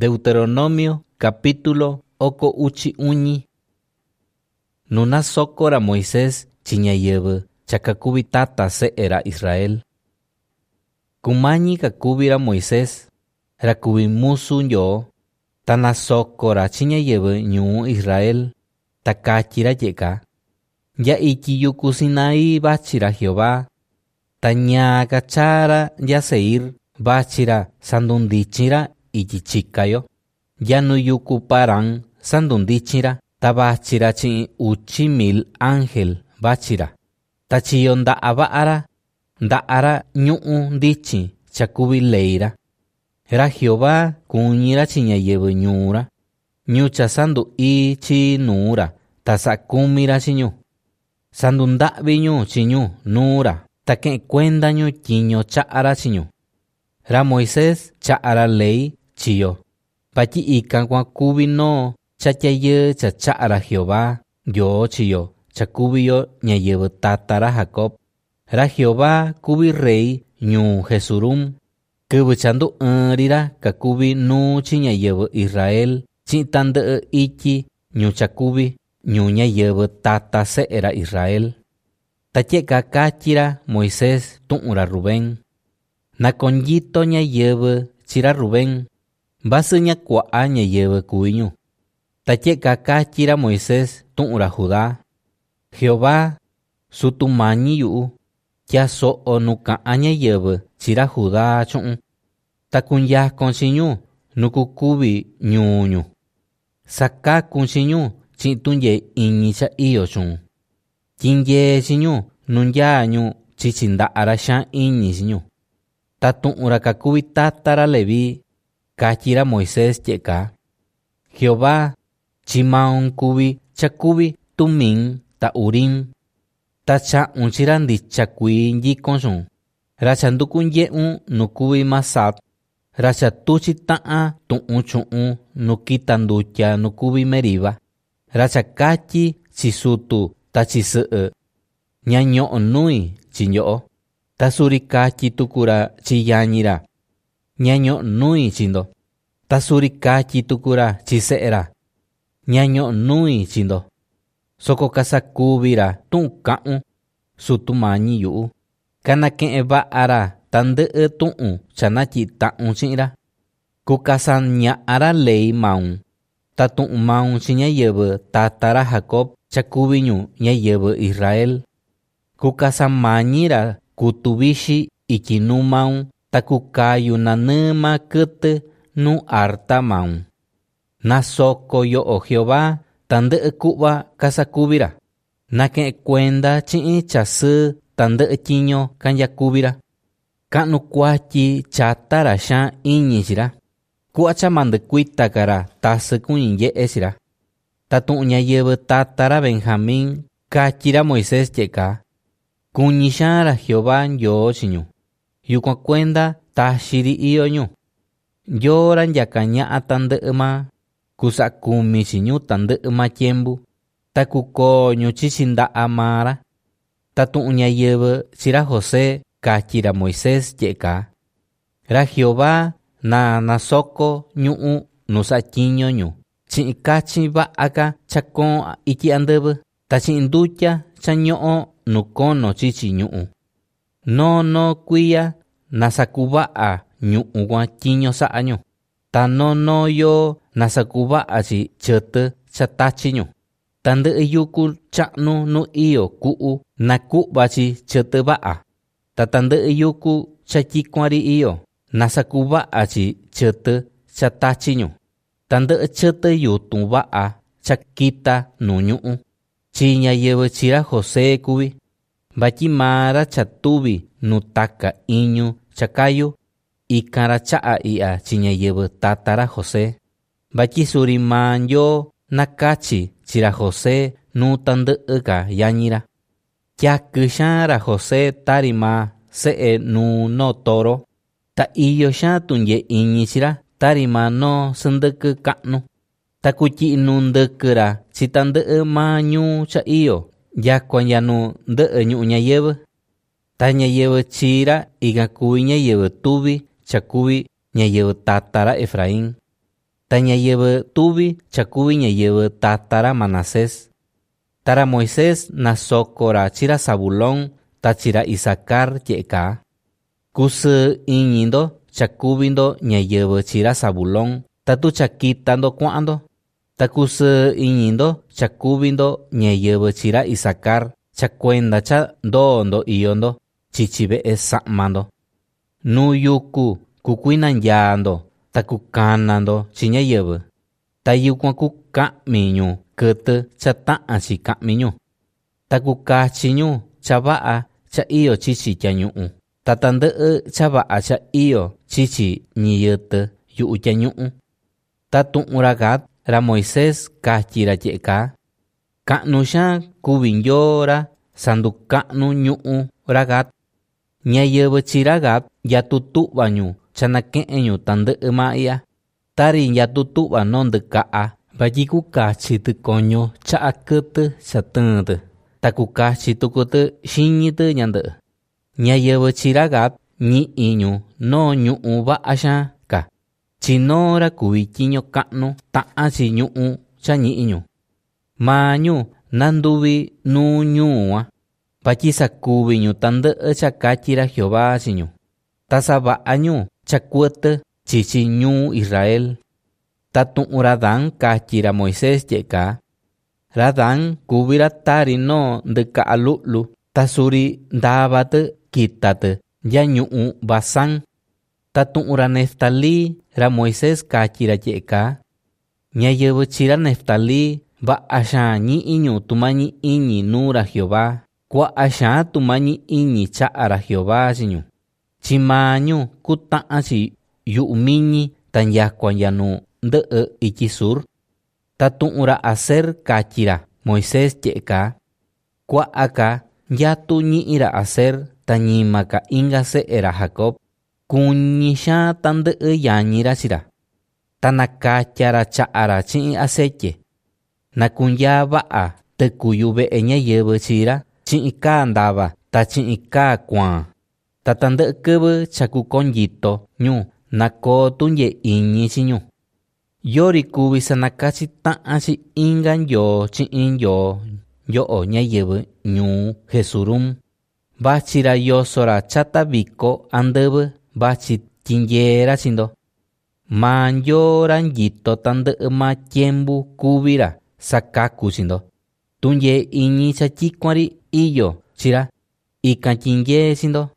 Deuteronomio capítulo oko uchi uñi. Nuna sokora Moisés chiñayebe chakakubi tata se era Israel. Kumañi kakubira Moisés rakubi musu yo tana sokora chiñayebe ñu Israel takachira yeka. Ya iki yuku Sinai bachira Jehová taña kachara ya seir bachira sandundichira ichichikayo. Ya no yuku paran sandundichira tabachira chi 8,000 ángel bachira. Tachiyo ndaara ñu'u ndichi chakubi leira. Ra Jehová kuñira chiñayebe ñura. Ñucha sandu ichi nura tasakumira chiñu. Sandu ndavi ñu chiñu nura take cuenda ñu chiño chaara chiñu. Ra Moisés chaara ley chiyo. Pachi ika kubi no chachaye chachaara Jehová yo chiyo chakubi yo ñayebe tatara Jacob. Ra Jehová kubi rey ñu Jesurum. Kubuchandu rira kakubi nu chiñayebe Israel chintande iki ñu chakubi ñu ñayebe tata se era Israel. Tache kakachira Moisés tu'ura Rubén. Nakonyito ñayebe chira Rubén. Basuña kua'a ñayebe kuiñu. Tache kakachira Moisés tu'ura Judá. Jehová sutumañi yu'u kya so'o nuka'a ñayebe chira Judá chu'un. Takunyakon chiñu nukukubi ñuñu. Sakakun chiñu chintunye iñi cha iyo chun. Kinye chiñu nunyañu chichinda'ara xan iñi chiñu. Tatu'ura kakubi tatara Leví kachira Moisés yeka. Jehová chimaun kubi chakubi Tumín ta Urim. Tacha'un chira ndichakui nyikon chun. Racha ndukunye'un nukubi Masat. Racha tuchi ta'a tu'un chu'un nukita ndutya nukubi Meriba. Racha kachi chisutu ta chise'e. Ñaño'o nui chinyo'o. Tasuri kachi tukura chiyañira. Ñaño'o nui chindo. Tasuri kachi tukura chise'era. Ñaño'o nui chindo. Soko kasakubira tu'un ka'un sutumañi yu'u. Kana ke'e ba'ara tande'e tu'un chanachi ta'un chi'ira. Kukasaña'ara ley maun. Tatu'un maun chi ñayebe tatara Jacob chakubi ñu ñayebe Israel. Kukasamañira kutubishi ikinu maun takukayu nanema kete nu arta maun. Nasoko yo'o Jehová tande'e ku'va kasakubira. Nake'e cuenda chi'i chase tande'e chiño kanyakubira. Ka'nu kuachi chatara xan iñi chira. Kuacha mandekuitakara tase kuñinye'e chira. Tatu'un ñayebe tatara Benjamín kachira Moisés yeka. Kuñixara Jehová yo chiñu. Yukuan cuenda tashiri iyo ñu. Yora nyakaña'a tande'e ma. Kusakumi chiñu tande'e ma tiembu. Takukoñu chichinda'a mara. Tatu'un ñayebe chira José kachira Moisés yeka. Ra Jehová na nasoko ñu'u nusachiño ñu. Chi'i kachi ba'aka chakon iki andebe. Ta chi'i ndutya chaño'o nukono chichi ñu'u. No kuiya nasakuba'a ñu'u guan chiño sa'a ñu. Ta no yo nasakuba'a chi chete chatachi ñu. Tande'e yuku cha'nu nu iyo ku'u naku'ba chi chete ba'a. Ta tande'e yuku chachikuari iyo nasakuba'a chi chete chatachi ñu. Tande'e chete yutun ba'a chakita nu ñu'u. Chi ñayebe chira José kubi. Bachi mara chatubi nutaka iñu chakayu. Ikara cha'a i'a chi ñayebe tatara José. Bachi suri man yo nakachi chira José nu tande'e ka yañira. Kyaku xanra José tarima se'e nu no toro. Ta iyo xan tunye iñi chira tarima no sendeke ka'nu. Ta kuchi nu ndekera chi tande'e ma ñu cha iyo. Yakua yanu nde'e ñu ñayebe. Ta ñayebe chira ika kubi ñayebe tubi chakubi ñayebe tatara Efraín. ta ñayɨvɨ tuvi cha kuvi ñayɨvɨ tata ra Manasés. Ta ra Moisés nasoko ra chi ra Zabulón ta chi ra Isacar tye'e kaa. Kusɨɨ iñi ndo cha kuvi ndo ñayɨvɨ chi ra Zabulón tatu cha kita ndo kua'an ndo. Ta kusɨɨ iñi ndo cha kuvi ndo ñayɨvɨ chi ra Isacar cha kuenda cha ndoo ndo iyo ndo chichi ve'e sa'ma ndo. Nu yuku kukuinanyaa ndo ta kukana ndo chi ñayɨvɨ. Ta yukuan kuka'mi ñu kɨtɨ cha ta'an chi ka'mi ñu. Ta kukachi ñu cha va'a cha iyo chichi tyañu'u. Ta tandɨ'ɨ cha va'a cha iyo chichi ñiyɨtɨ yu'u tyañu'u. Ta tu'un ra Gad ra Moisés katyi ra tye'e kaa: Ka'nu xaan kuvi Nyoo ra sanduka'nu ñu'u ra Gad. Ñayɨvɨ chi ra Gad yatu tu'va ñu cha nake'en ñu tandɨ'ɨ maa i'ya, tari nyatu tu'va noo ndɨka'a vatyi kukachi tɨ koño cha'a kɨtɨ cha tɨɨn tɨ, ta kukachi tuku tɨ xiñi tɨ ñandɨ'ɨ. Ñayɨvɨ chi ra Gad ñi'i ñu noo ñu'u va'a xaan ka, chi noo ra kuvi tyiño ka'nu ta'an chi ñu'u cha ñi'i ñu. Maa ñu nanduvi nuu ñuu kuan, vatyi sakuvi ñu tandɨ'ɨ cha katyi ra Jehová chi ñu, ta sava'a ñu cha kuɨtɨ chichi ñuu Israel. Ta tu'un ra Dan katyi ra Moisés tye'e kaa: Ra Dan kuvi ra tari noo ndɨka'a lu'lu ta suri ndava tɨ kita tɨ nya ñu'u Basán. Ta tu'un ra Neftalí ra Moisés katyi ra tye'e kaa: Ñayɨvɨ chi ra Neftalí va'a xaan ñi'i ñu tumañi iñi nuu ra Jehová, kua'a xaan tumañi iñi cha'a ra Jehová chi ñu. Chi maa ñu kuta'an chi yu'u miñi ta nyakua nya nu ndɨ'ɨ ityi sur. Ta tu'un ra Aser katyi ra Moisés tye'e kaa: Kua'a ka nyatu ñi'i ra Aser ta ñima ka inga se'e ra Jacob, kuñi xaan tandɨ'ɨ yañi ra chi ra. Ta nakatya ra cha'a ra chi'in asetye. Nakunyaa va'a tɨkuyu ve'e ñayɨvɨ chi ra chi'in kaa ndava ta chi'in kaa kuaan. Ta tandɨ'ɨ kɨvɨ cha kukonyito ñu nakoo tunyee iñi chi ñu. Yori kuvi sanakachi ta'an chi inga nyoo chi'in nyoo yo'o ñayɨvɨ ñuu Jesurum. Vachi ra yoso ra chata viko andɨvɨ vachi tyindyee ra chi ndo. Maa Nyoo ra nyito tandɨ'ɨ maa tyembu kuvi ra sakaku chi ndo. Tundyee iñi cha tyikuan ri iyo chi ra, ikan tyindyee chi ndo.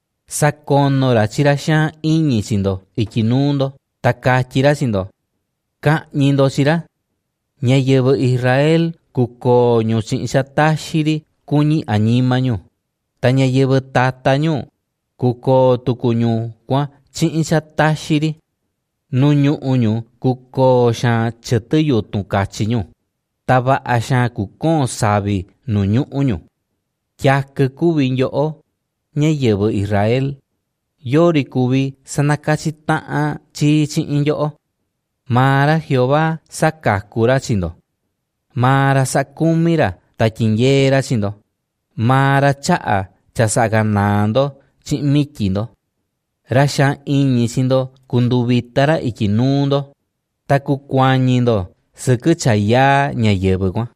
Sakono ra chi ra xaan iñi chi ndo ityi nuu ndo, ta katyi ra chi ndo: Ka'ñi ndo chi ra. Ñayɨvɨ Israel kukoo ñu chi'in cha taxi ri kuñi añima ñu, ta ñayɨvɨ tata ñu kukoo tuku ñu kuan chi'in cha taxi ri. Nu ñu'u ñu kukoo xaan chɨtɨ yutun kachi ñu, ta va'a xaan kukoon savi nu ñu'u ñu. Tyakɨ kuvi nyo'o, ñayɨvɨ Israel, yori kuvi sanakachi ta'an chi chi'in nyo'o. Maa ra Jehová sakaku ra chi ndo. Maa ra sakumi ra ta tyindyee ra chi ndo. Maa ra cha'a cha sa'a ganaa ndo chi'in mityi ndo. Ra xaan iñi chi ndo kunduvita ra ityi nuu ndo, ta kukuañi ndo sɨkɨ cha yaa ñayɨvɨ kuan.